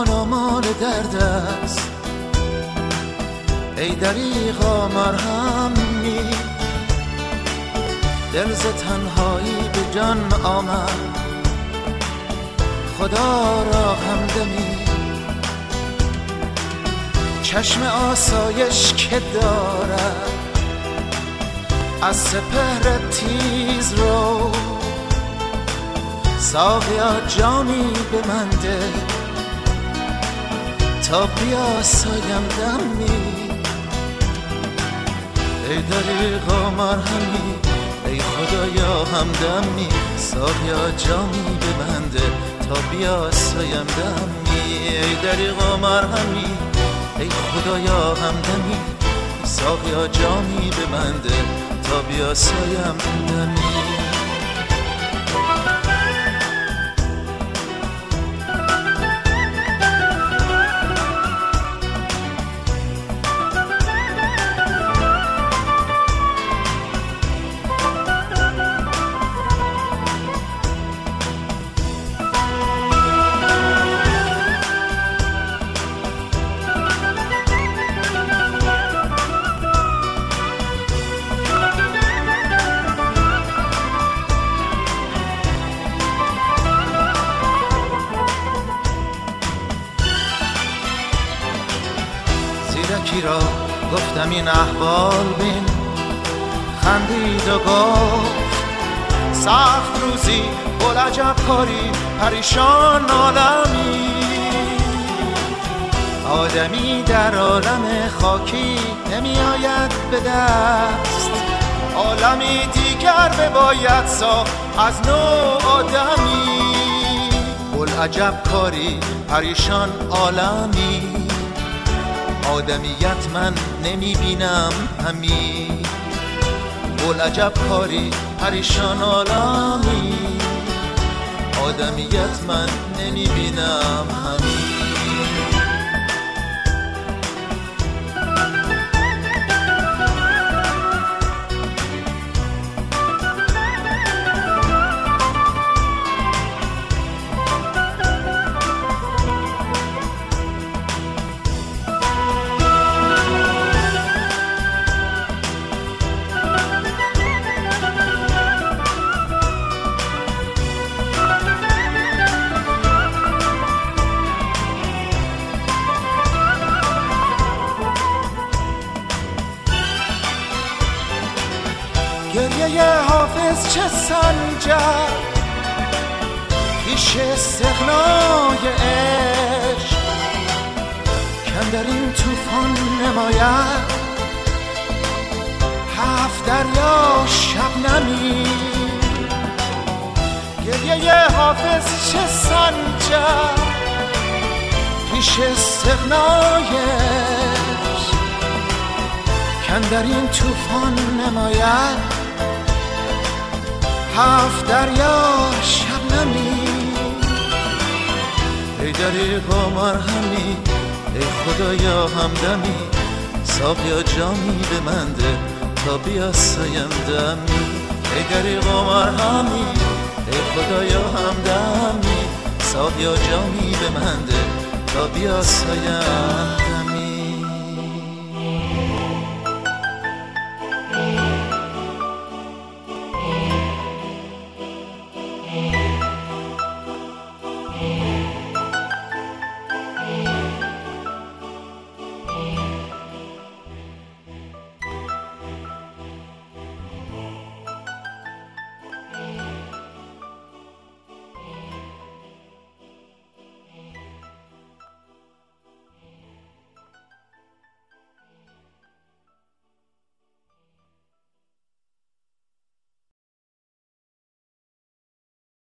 پامال درد است. ای دریغا مرهم می، دل ز تنهایی به جان آمد. خدا را همدمی، چشم آسایش که دارد از سپهر تیز رو. ساقیا جامی به من ده تا بیاسایم دمی. ای دریغا مرهمی، ای خدایا همدمی. ساقیا جامی به من ده تا بیاسایم دمی. ای دریغا مرهمی، ای خدایا همدمی. ساقیا جامی به من ده تا بیاسایم دمی. زیرکی را گفتم این احوال بین، خندید و گفت سخت روزی بلعجب کاری پریشان عالمی. آدمی در عالم خاکی نمی آید به دست، عالمی دیگر بباید ساخت از نو آدمی. بلعجب کاری پریشان عالمی، آدمیت من نمی بینم همی. بلعجب کاری پریشان عالمی، آدمیت من نمی بینم همی. گریه حافظ چه سنجد پیش استغنای عشق، کم در این توفان نماید هفت دریا شبنمی. گریه حافظ چه سنجد پیش استغنای عشق، کم در این توفان نماید هفت دریا شبنمی. ای دریغا مرهمی، ای خدایا همدمی. ساقیا جامی به من ده تا بیاسایم دمی. ای دریغا مرهمی، ای خدایا همدمی. ساقیا جامی به من ده تا بیاسایم دمی.